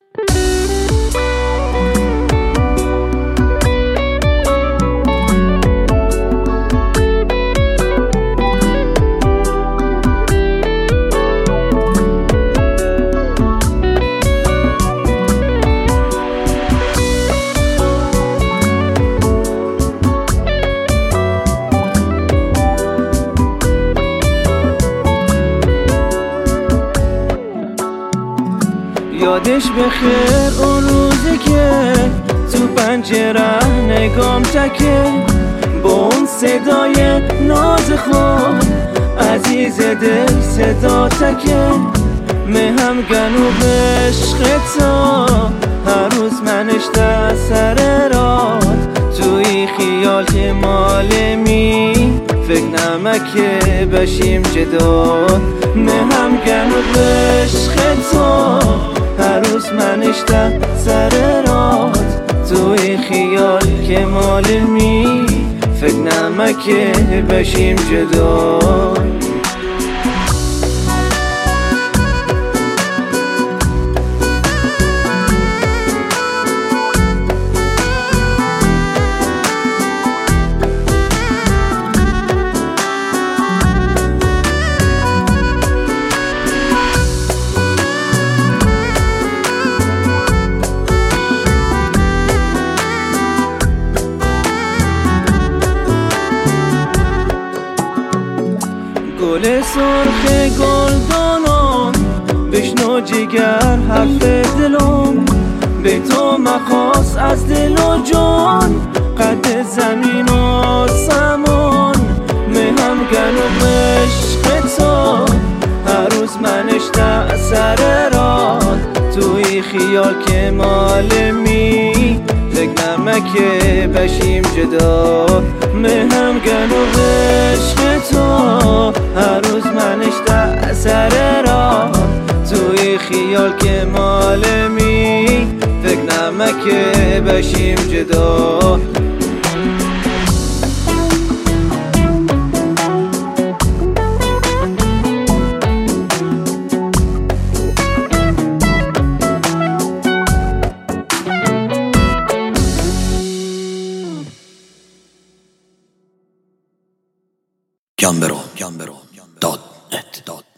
یادش بخیر اون روزی که تو پنجره نگام تکه، با اون صدای ناز خود عزیز دل صدا تکه. مهم گنو به عشق تو هر روز منش در سر راد، توی خیال که مالمی فکر نمکه بشیم جدا. مهم گنو به عشق تو هر روز منش در سر راد، توی خیال که مالمی فکر نمکه بشیم جدا. گل سرخ گلدانم بشنو جگر حرف دلم، به تو مخواست از دل و جان قد زمین و آسمان. مهم گنو عشق تو هر روز منش در سر راد، توی خیال که مالمی فکر نمکه بشیم جدا. مهم گنو عشق تو هر روز منش در سر راه، توی خیال که مالمی فکر نمکه بشیم جدا. Gambero.net